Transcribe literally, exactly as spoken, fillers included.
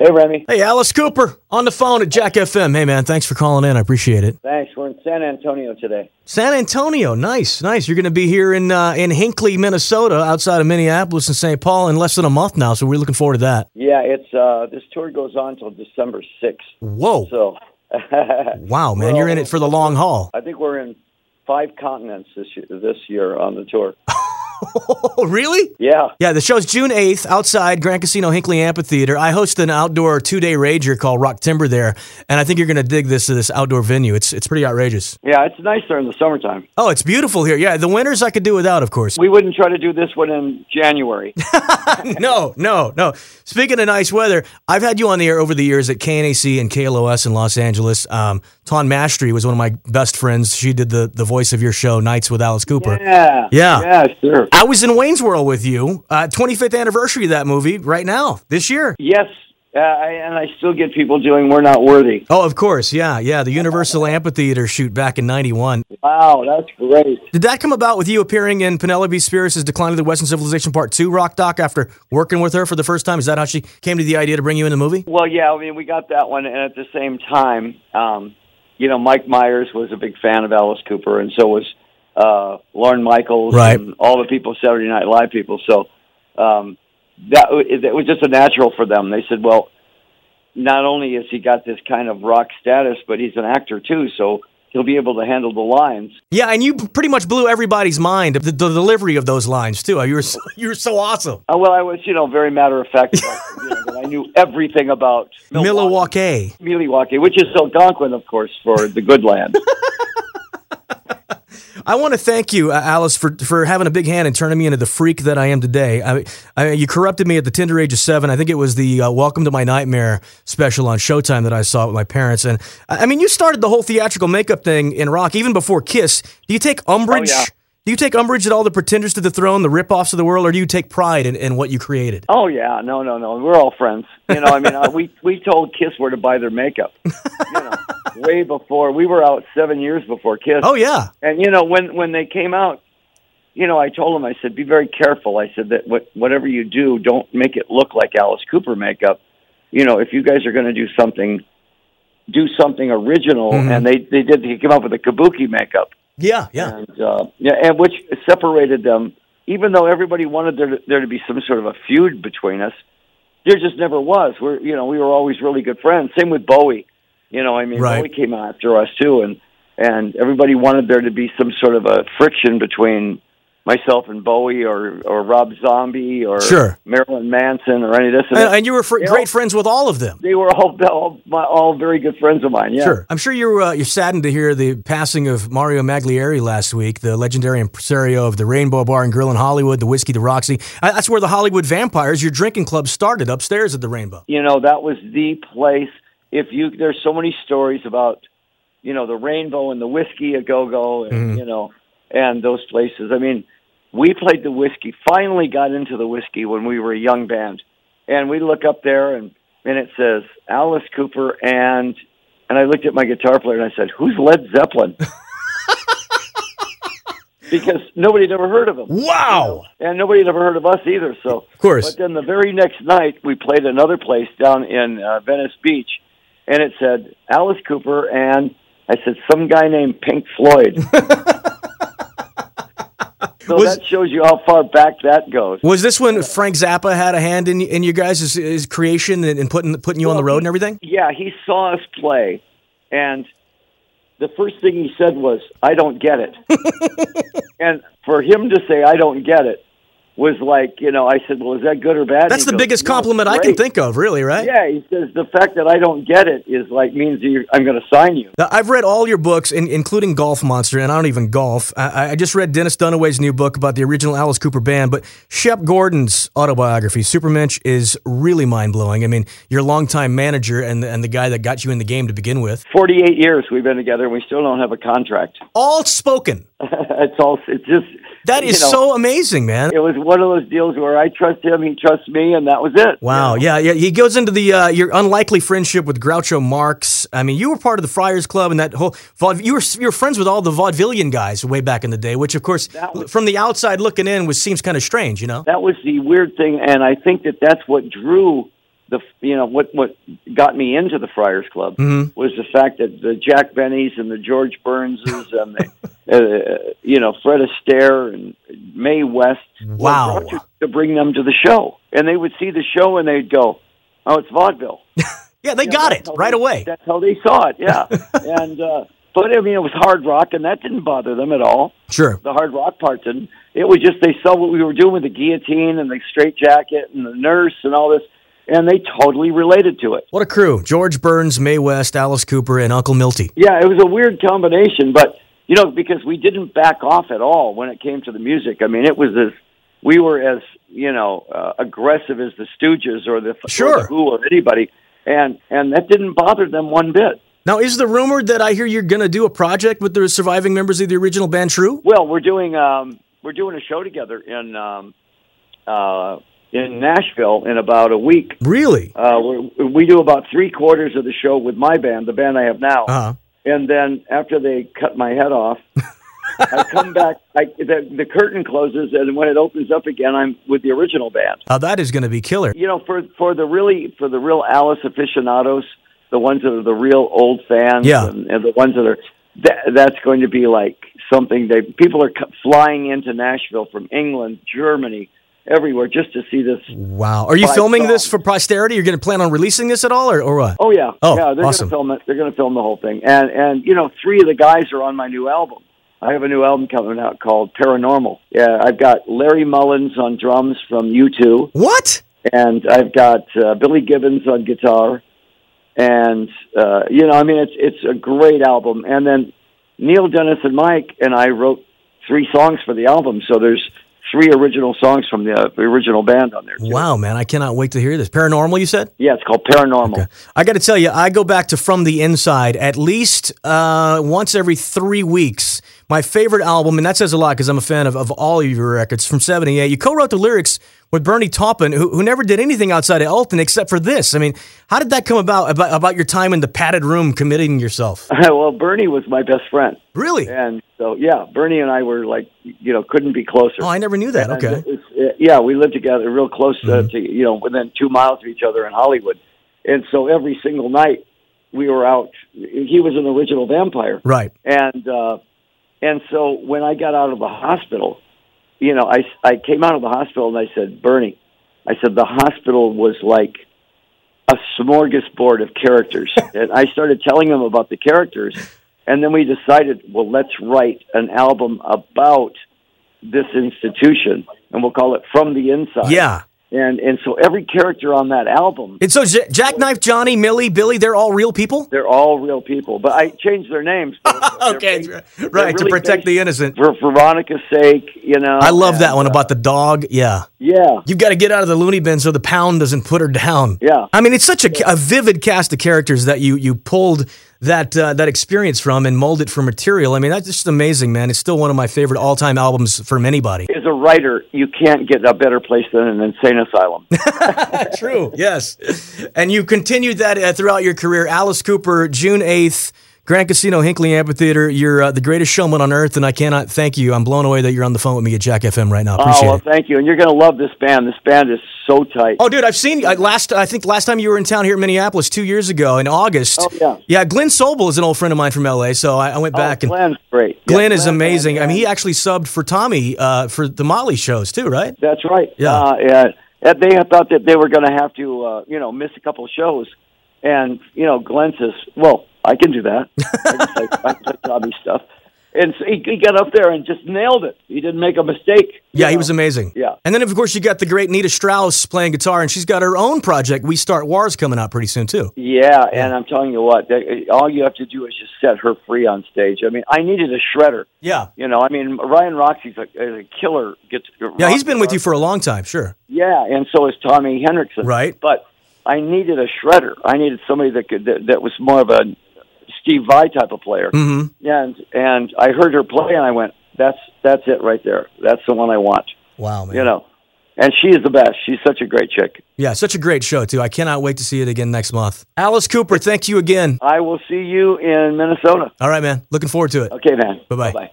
Hey, Remy. Hey, Alice Cooper on the phone at Jack F M. Hey, man, thanks for calling in. I appreciate it. Thanks. We're in San Antonio today. San Antonio, nice, nice. You're going to be here in uh, in Hinckley, Minnesota, outside of Minneapolis and Saint Paul in less than a month now, so we're looking forward to that. Yeah, it's uh, this tour goes on until December sixth. Whoa. So, wow, man, you're in it for the long haul. I think we're in five continents this year, this year on the tour. Oh, really? Yeah. Yeah, the show's June eighth outside Grand Casino Hinckley Amphitheater. I host an outdoor two-day rager called Rock Timber there, and I think you're going to dig this this outdoor venue. It's it's pretty outrageous. Yeah, it's nice there in the summertime. Oh, it's beautiful here. Yeah, the winters I could do without, of course. We wouldn't try to do this one in January. no, no, no. Speaking of nice weather, I've had you on the air over the years at K N A C and K L O S in Los Angeles. Um, Ton Mastry was one of my best friends. She did the, the voice of your show, Nights with Alice Cooper. Yeah. Yeah. Yeah, sure. I was in Wayne's World with you, uh, twenty-fifth anniversary of that movie right now, this year. Yes, uh, I, and I still get people doing We're Not Worthy. Oh, of course, yeah, yeah, the Universal Amphitheater shoot back in ninety-one. Wow, that's great. Did that come about with you appearing in Penelope Spheeris' Decline of the Western Civilization Part two rock doc after working with her for the first time? Is that how she came to the idea to bring you in the movie? Well, yeah, I mean, we got that one, and at the same time, um, you know, Mike Myers was a big fan of Alice Cooper, and so was uh, Lorne Michaels right. and all the people, Saturday Night Live people. So um, that it, it was just a natural for them. They said, well, not only has he got this kind of rock status, but he's an actor too, so he'll be able to handle the lines. Yeah, and you pretty much blew everybody's mind, the, the delivery of those lines too. You were so, you were so awesome. Uh, well, I was, you know, very matter of fact about, you know, that I knew everything about Milwaukee. Milwaukee, which is Algonquin, of course, for the good land. I want to thank you, uh, Alice, for for having a big hand in turning me into the freak that I am today. I, I, you corrupted me at the tender age of seven. I think it was the uh, Welcome to My Nightmare special on Showtime that I saw with my parents. And I mean, you started the whole theatrical makeup thing in rock even before Kiss. Do you take umbrage? Oh, yeah. Do you take umbrage at all the Pretenders to the Throne, the rip-offs of the world, or do you take pride in, in what you created? Oh, yeah. No, no, no. We're all friends. You know, I mean, uh, we, we told Kiss where to buy their makeup, you know, way before. We were out seven years before Kiss. Oh, yeah. And, you know, when, when they came out, you know, I told them, I said, be very careful. I said that what, whatever you do, don't make it look like Alice Cooper makeup. You know, if you guys are going to do something, do something original. Mm-hmm. And they, they did, they came up with a kabuki makeup. Yeah, yeah. And, uh, yeah, and which separated them, even though everybody wanted there to, there to be some sort of a feud between us, there just never was. We're, you know, we were always really good friends. Same with Bowie. You know, I mean, right. Bowie came after us too, and, and everybody wanted there to be some sort of a friction between myself and Bowie, or, or Rob Zombie, or sure. Marilyn Manson, or any of this. And, and, and you were fr- you great know, friends with all of them. They were all all, my, all very good friends of mine, yeah. Sure. I'm sure you're, uh, you're saddened to hear the passing of Mario Maglieri last week, the legendary impresario of the Rainbow Bar and Grill in Hollywood, the Whiskey, the Roxy. Uh, that's where the Hollywood Vampires, your drinking club, started, upstairs at the Rainbow. You know, that was the place. If you, there's so many stories about, you know, the Rainbow and the Whiskey a Go-Go, and, mm-hmm. you know, and those places. I mean, we played the Whiskey, finally got into the Whiskey when we were a young band. And we look up there, and, and it says Alice Cooper, and and I looked at my guitar player, and I said, who's Led Zeppelin? Because nobody had ever heard of him. Wow! You know? And nobody had ever heard of us either. So, of course. But then the very next night, we played another place down in uh, Venice Beach, and it said Alice Cooper, and I said, some guy named Pink Floyd. So was, that shows you how far back that goes. Was this when Frank Zappa had a hand in in your guys' his, his creation and, and putting putting you well, on the road and everything? Yeah, he saw us play, and the first thing he said was, I don't get it. And for him to say, I don't get it, was like, you know, I said, well, is that good or bad? That's the goes, biggest no, compliment I can think of, really, right? Yeah, he says, the fact that I don't get it is like, means you're, I'm going to sign you. Now, I've read all your books, in, including Golf Monster, and I don't even golf. I, I just read Dennis Dunaway's new book about the original Alice Cooper band, but Shep Gordon's autobiography, Supermensch, is really mind-blowing. I mean, your longtime manager and the, and the guy that got you in the game to begin with. forty-eight years we've been together, and we still don't have a contract. All spoken. It's all, it's just... That is you know, so amazing, man. It was one of those deals where I trust him, he trusts me, and that was it. Wow, you know? yeah, yeah. He goes into the uh, your unlikely friendship with Groucho Marx. I mean, you were part of the Friars Club and that whole you were you were friends with all the vaudevillian guys way back in the day, which of course, was, from the outside looking in, was seems kind of strange, you know. That was the weird thing, and I think that that's what drew the you know what what got me into the Friars Club mm-hmm. was the fact that the Jack Benny's and the George Burnses and the uh, you know Fred Astaire and Mae West wow were brought to bring them to the show, and they would see the show and they'd go, "Oh, it's vaudeville." yeah, they you got know, it right they, away. That's how they saw it. Yeah, and uh, but I mean it was hard rock, and that didn't bother them at all. Sure, the hard rock part didn't. It was just they saw what we were doing with the guillotine and the straitjacket and the nurse and all this, and they totally related to it. What a crew. George Burns, Mae West, Alice Cooper, and Uncle Milty. Yeah, it was a weird combination, but, you know, because we didn't back off at all when it came to the music. I mean, it was as, we were as, you know, uh, aggressive as the Stooges or the, sure. or the Who or anybody, and, and that didn't bother them one bit. Now, is the rumor that I hear you're going to do a project with the surviving members of the original band true? Well, we're doing... Um, We're doing a show together in um, uh, in Nashville in about a week. Really? Uh, we we do about three quarters of the show with my band, the band I have now, uh-huh. and then after they cut my head off, I come back. I, the, the curtain closes, and when it opens up again, I'm with the original band. Oh, that is going to be killer. You know, for for the really for the real Alice aficionados, the ones that are the real old fans, yeah. and, and the ones that are that, that's going to be like. Something they people are flying into Nashville from England, Germany, everywhere just to see this. Wow! Are you filming songs. this for posterity? You're going to plan on releasing this at all, or, or what? Oh yeah, oh, yeah. They're awesome. going to film it. They're going to film the whole thing, and and you know, three of the guys are on my new album. I have a new album coming out called Paranormal. Yeah, I've got Larry Mullins on drums from U two. What? And I've got uh, Billy Gibbons on guitar, and uh, you know, I mean, it's it's a great album, and then. Neil, Dennis, and Mike and I wrote three songs for the album, so there's three original songs from the, uh, the original band on there, too. Wow, man, I cannot wait to hear this. Paranormal, you said? Yeah, it's called Paranormal. Okay. I got to tell you, I go back to From the Inside at least uh, once every three weeks. My favorite album, and that says a lot because I'm a fan of, of all of your records, from seventy-eight. You co-wrote the lyrics with Bernie Taupin, who, who never did anything outside of Elton except for this. I mean, how did that come about, about, about your time in the padded room committing yourself? Well, Bernie was my best friend. Really? And so, yeah, Bernie and I were like, you know, couldn't be closer. Oh, I never knew that. And okay. It's, it, yeah, we lived together real close to, mm-hmm. to, you know, within two miles of each other in Hollywood. And so every single night we were out. He was an original vampire. Right. And, uh, and so when I got out of the hospital, you know, I, I came out of the hospital and I said, Bernie, I said, the hospital was like a smorgasbord of characters. And I started telling him about the characters. And then we decided, well, let's write an album about this institution. And we'll call it From the Inside. Yeah. And and so every character on that album... And so J- Jackknife, Johnny, Millie, Billy, they're all real people? They're all real people. But I changed their names. okay, they're, right, they're really to protect the innocent. For, for Veronica's sake, you know. I love and, that one uh, about the dog, yeah. Yeah. You've got to get out of the loony bin so the pound doesn't put her down. Yeah. I mean, it's such a, a vivid cast of characters that you you pulled that uh, that experience from and molded for material. I mean, that's just amazing, man. It's still one of my favorite all-time albums from anybody. As a writer, you can't get a better place than an insane asylum. True, yes. And you continued that uh, throughout your career. Alice Cooper, June eighth, Grand Casino, Hinckley Amphitheater. You're uh, the greatest showman on earth, and I cannot thank you. I'm blown away that you're on the phone with me at Jack F M right now. Appreciate oh, well, it. Thank you. And you're going to love this band. This band is so tight. Oh, dude, I've seen uh, last. I think last time you were in town here in Minneapolis two years ago in August. Oh, yeah. Yeah, Glenn Sobel is an old friend of mine from L A, so I, I went back. Oh, Glenn's and great. Glenn yeah, is Glenn, amazing. Glenn, I mean, he actually subbed for Tommy uh, for the Motley shows too, right? That's right. Yeah. Uh, yeah. They had thought that they were going to have to, uh, you know, miss a couple of shows. And, you know, Glenn says, well, I can do that. I can play, I can play Tommy stuff. And so he, he got up there and just nailed it. He didn't make a mistake. Yeah, know? he was amazing. Yeah. And then, of course, you got the great Nita Strauss playing guitar, and she's got her own project, We Start Wars, coming out pretty soon, too. Yeah, and I'm telling you what, they, all you have to do is just set her free on stage. I mean, I needed a shredder. Yeah. You know, I mean, Ryan Roxy's a, is a killer. Gets, yeah, he's been with you for a long time, sure. Yeah, and so is Tommy Henriksen. Right. But I needed a shredder. I needed somebody that could that, that was more of a Steve Vai type of player. Mm-hmm. And and I heard her play, and I went, "That's that's it right there. That's the one I want." Wow, man. You know, and she is the best. She's such a great chick. Yeah, such a great show too. I cannot wait to see it again next month. Alice Cooper, thank you again. I will see you in Minnesota. All right, man. Looking forward to it. Okay, man. Bye bye. Bye.